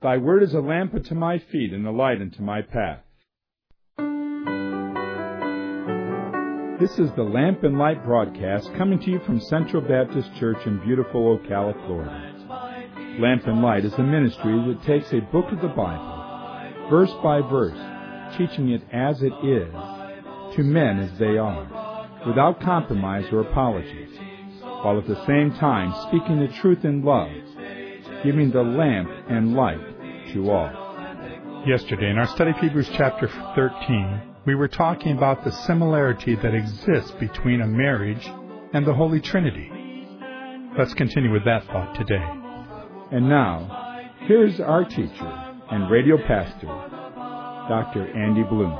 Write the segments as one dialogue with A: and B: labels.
A: Thy word is a lamp unto my feet and a light unto my path. This is the Lamp and Light broadcast coming to you from Central Baptist Church in beautiful Ocala, Florida. Lamp and Light is a ministry that takes a book of the Bible, verse by verse, teaching it as it is, to men as they are, without compromise or apologies, while at the same time speaking the truth in love, giving the lamp and light to all.
B: Yesterday, in our study of Hebrews chapter 13, we were talking about the similarity that exists between a marriage and the Holy Trinity. Let's continue with that thought today.
A: And now, here's our teacher and radio pastor, Dr. Andy Bloom.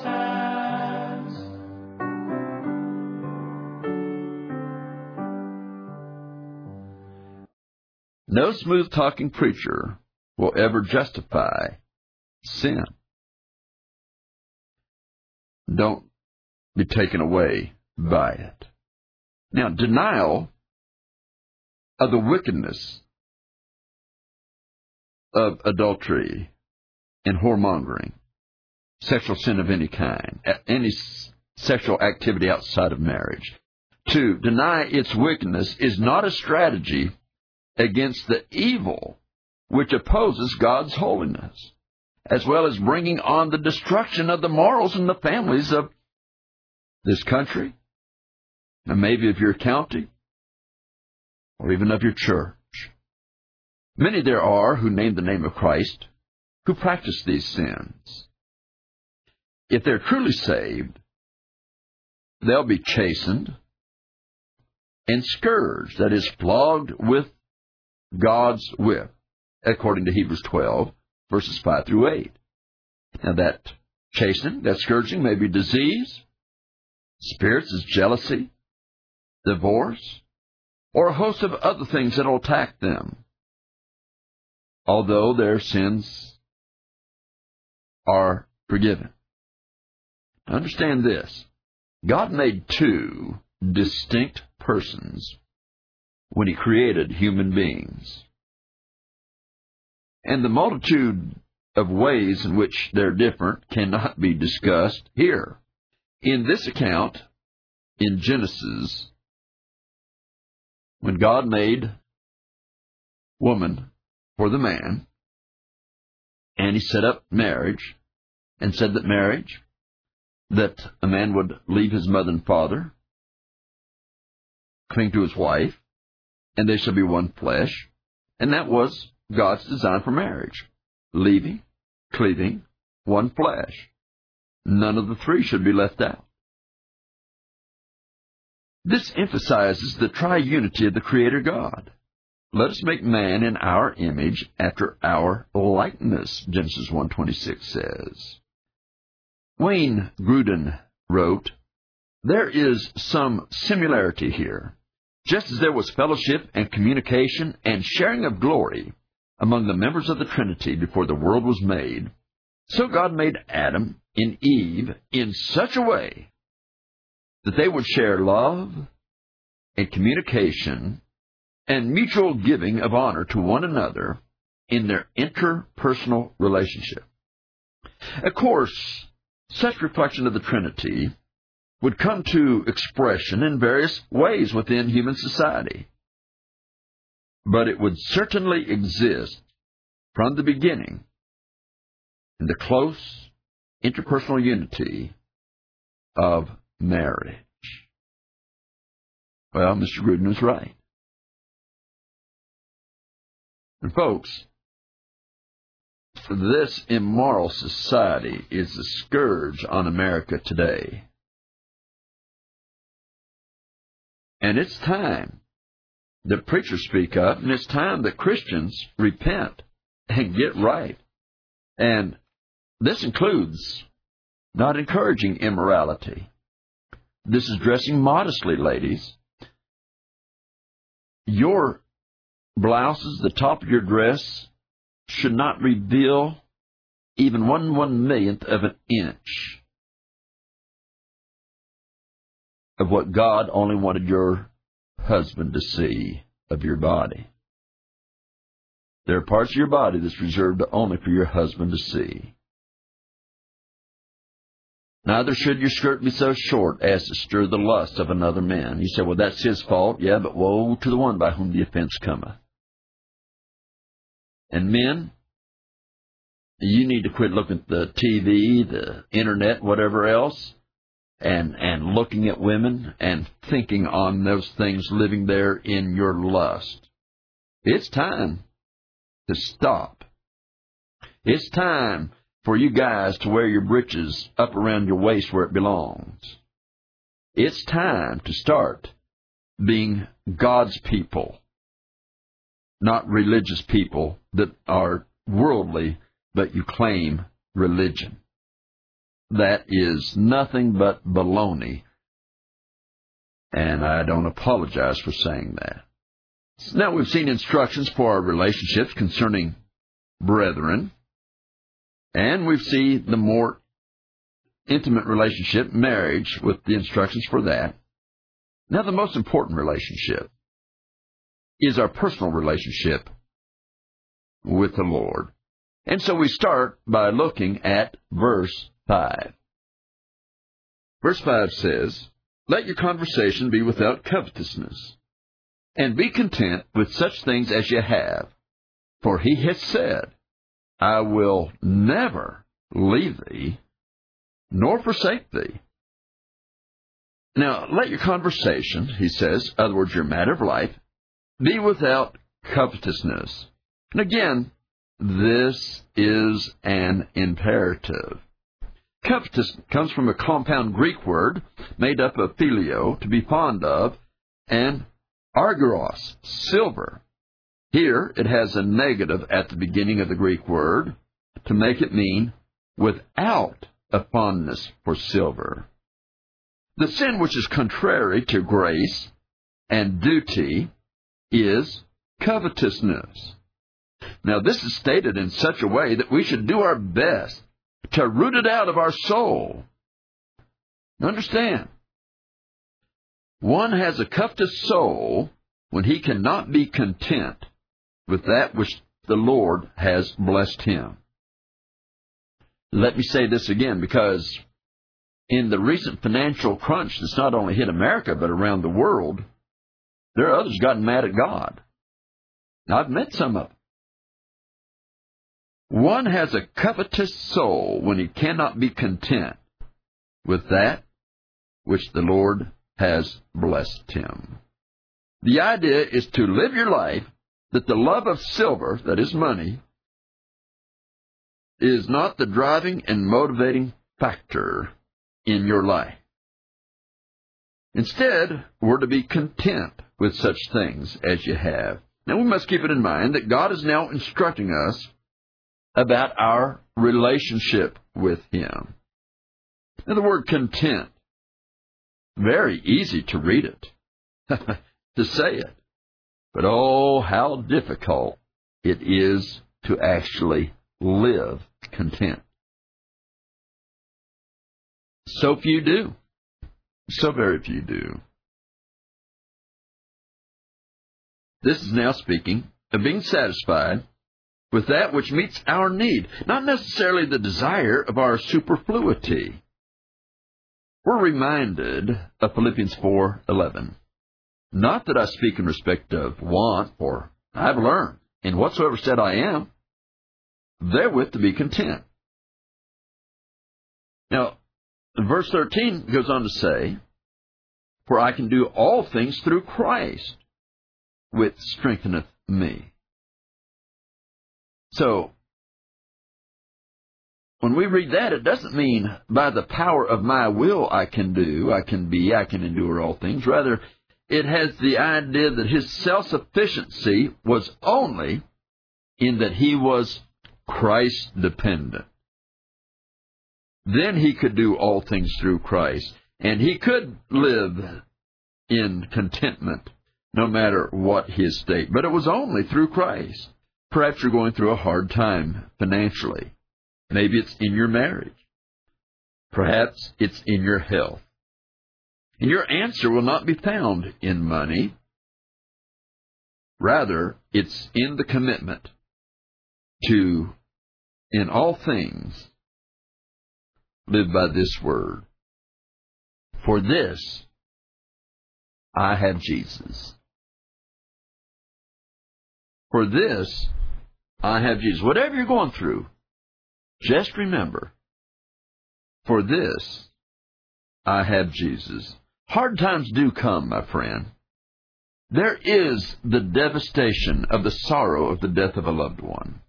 C: No smooth-talking preacher will ever justify sin. Don't be taken away by it. Now, denial of the wickedness of adultery and whoremongering, sexual sin of any kind, any sexual activity outside of marriage, to deny its wickedness is not a strategy against the evil which opposes God's holiness, as well as bringing on the destruction of the morals and the families of this country, and maybe of your county, or even of your church. Many there are who name the name of Christ, who practice these sins. If they're truly saved, they'll be chastened and scourged, that is, flogged with God's whip, according to Hebrews 12, verses 5 through 8. Now that chastening, that scourging may be disease, spirits as jealousy, divorce, or a host of other things that will attack them, although their sins are forgiven. Understand this. God made two distinct persons when He created human beings. And the multitude of ways in which they're different cannot be discussed here. In this account, in Genesis, when God made woman for the man, and He set up marriage, and said that marriage, that a man would leave his mother and father, cling to his wife, and they shall be one flesh, and that was God's design for marriage. Leaving, cleaving, one flesh. None of the three should be left out. This emphasizes the triunity of the Creator God. Let us make man in our image after our likeness, Genesis 1:26 says. Wayne Grudem wrote, there is some similarity here. Just as there was fellowship and communication and sharing of glory among the members of the Trinity before the world was made, so God made Adam and Eve in such a way that they would share love and communication and mutual giving of honor to one another in their interpersonal relationship. Of course, such reflection of the Trinity would come to expression in various ways within human society. But it would certainly exist from the beginning in the close interpersonal unity of marriage. Well, Mr. Grudem was right. And folks, this immoral society is a scourge on America today. And it's time that preachers speak up, and it's time that Christians repent and get right. And this includes not encouraging immorality. This is dressing modestly, ladies. Your blouses, the top of your dress, should not reveal even 1/1,000,000th of an inch of what God only wanted your husband to see of your body. There are parts of your body that's reserved only for your husband to see. Neither should your skirt be so short as to stir the lust of another man. You say, well, that's his fault. Yeah, but woe to the one by whom the offense cometh. And men, you need to quit looking at the TV, the internet, whatever else, and looking at women and thinking on those things, living there in your lust. It's time to stop. It's time for you guys to wear your breeches up around your waist where it belongs. It's time to start being God's people, not religious people that are worldly, but you claim religion. That is nothing but baloney, and I don't apologize for saying that. Now, we've seen instructions for our relationships concerning brethren, and we see the more intimate relationship, marriage, with the instructions for that. Now, the most important relationship is our personal relationship with the Lord. And so we start by looking at verse 5. Verse 5 says, "Let your conversation be without covetousness, and be content with such things as you have. For he has said, I will never leave thee, nor forsake thee." Now, let your conversation, he says, in other words, your matter of life, be without covetousness. And again, this is an imperative. Covetous comes from a compound Greek word made up of phileo, to be fond of, and argyros, silver. Here it has a negative at the beginning of the Greek word to make it mean without a fondness for silver. The sin which is contrary to grace and duty is covetousness. Now, this is stated in such a way that we should do our best to root it out of our soul. Understand, one has a covetous soul when he cannot be content with that which the Lord has blessed him. Let me say this again, because in the recent financial crunch that's not only hit America but around the world, there are others who've gotten mad at God. Now, I've met some of them. One has a covetous soul when he cannot be content with that which the Lord has blessed him. The idea is to live your life that the love of silver, that is money, is not the driving and motivating factor in your life. Instead, we're to be content with such things as you have. Now, we must keep it in mind that God is now instructing us about our relationship with Him. Now, the word content, very easy to read it, to say it. But oh, how difficult it is to actually live content. So few do. So very few do. This is now speaking of being satisfied with that which meets our need, not necessarily the desire of our superfluity. We're reminded of Philippians 4:11. Not that I speak in respect of want, for I have learned, in whatsoever state I am, therewith to be content. Now, verse 13 goes on to say, for I can do all things through Christ, which strengtheneth me. So, when we read that, it doesn't mean by the power of my will I can do, I can be, I can endure all things. Rather, it has the idea that his self-sufficiency was only in that he was Christ-dependent. Then he could do all things through Christ, and he could live in contentment no matter what his state. But it was only through Christ. Perhaps you're going through a hard time financially. Maybe it's in your marriage. Perhaps it's in your health. And your answer will not be found in money. Rather, it's in the commitment to, in all things, live by this word. For this, I have Jesus. For this, I have Jesus. Whatever you're going through, just remember, for this, I have Jesus. Hard times do come, my friend. There is the devastation of the sorrow of the death of a loved one.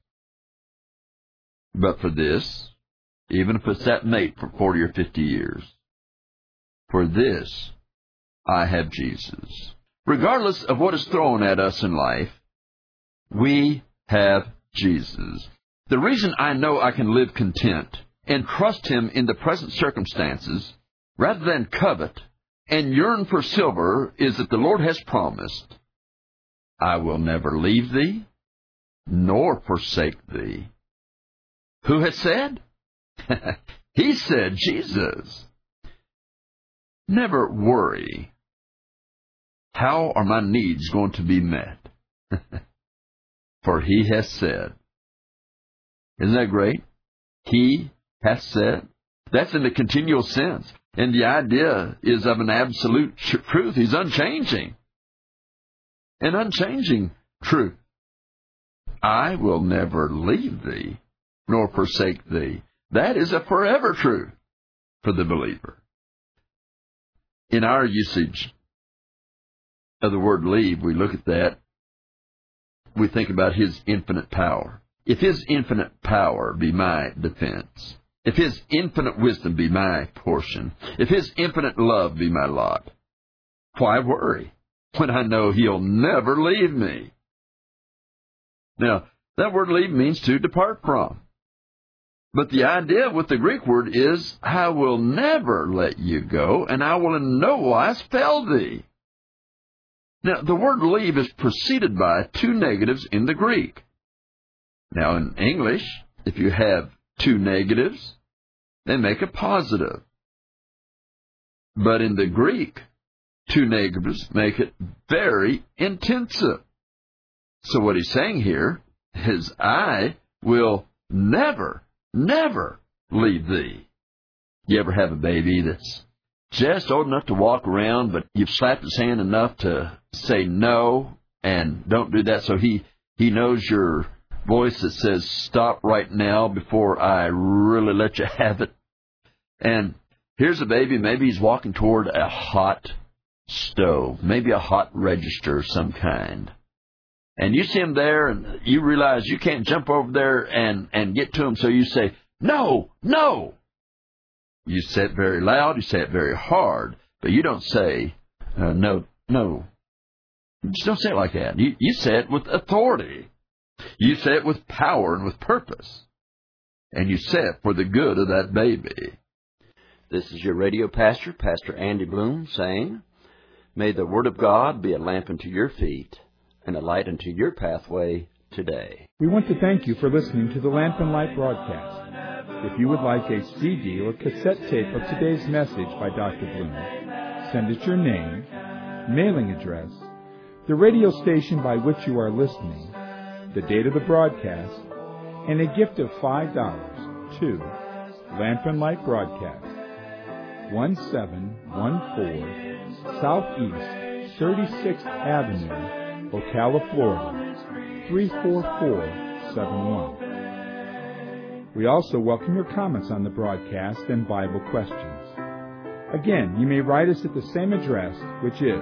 C: But for this, even if it's that mate for 40 or 50 years, for this, I have Jesus. Regardless of what is thrown at us in life, we have Jesus. The reason I know I can live content and trust Him in the present circumstances, rather than covet and yearn for silver, is that the Lord has promised, I will never leave thee, nor forsake thee. Who has said? He said, Jesus. Never worry. How are my needs going to be met? For He has said. Isn't that great? He has said. That's in the continual sense. And the idea is of an absolute truth. He's unchanging. An unchanging truth. I will never leave thee, nor forsake thee. That is a forever truth for the believer. In our usage of the word leave, we look at that. We think about His infinite power. If His infinite power be my defense, if His infinite wisdom be my portion, if His infinite love be my lot, why worry when I know He'll never leave me? Now, that word leave means to depart from. But the idea with the Greek word is, I will never let you go, and I will in no wise fail thee. Now, the word leave is preceded by two negatives in the Greek. Now, in English, if you have two negatives, they make a positive. But in the Greek, two negatives make it very intensive. So what he's saying here is, I will never leave thee. You ever have a baby that's just old enough to walk around, but you've slapped his hand enough to say no and don't do that, so he knows your voice that says stop right now before I really let you have it? And here's a baby, maybe he's walking toward a hot stove, maybe a hot register of some kind. And you see him there, and you realize you can't jump over there and get to him, so you say, no, no. You say it very loud, you say it very hard, but you don't say, no. You just don't say it like that. You say it with authority. You say it with power and with purpose. And you say it for the good of that baby. This is your radio pastor, Pastor Andy Bloom, saying, may the Word of God be a lamp unto your feet and a light unto your pathway today.
A: We want to thank you for listening to the Lamp and Light broadcast. If you would like a CD or cassette tape of today's message by Dr. Bloom, send us your name, mailing address, the radio station by which you are listening, the date of the broadcast, and a gift of $5 to Lamp and Light Broadcast, 1714 Southeast 36th Avenue, Ocala, Florida, 34471. We also welcome your comments on the broadcast and Bible questions. Again, you may write us at the same address, which is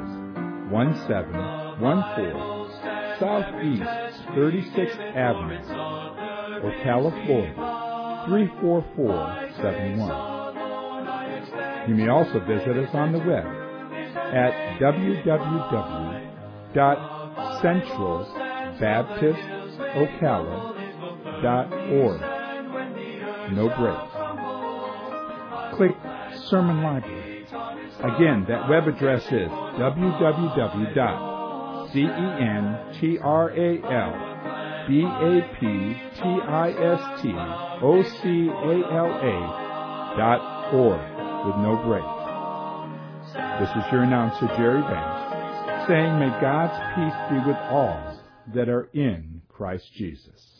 A: 1714 Southeast 36th Avenue, Ocala, Florida, 34471. You may also visit us on the web at www.centralbaptistocala.org. No breaks. Click Sermon Library. Again, that web address is centralbaptistocala.org with no breaks. This is your announcer, Jerry Banks, saying may God's peace be with all that are in Christ Jesus.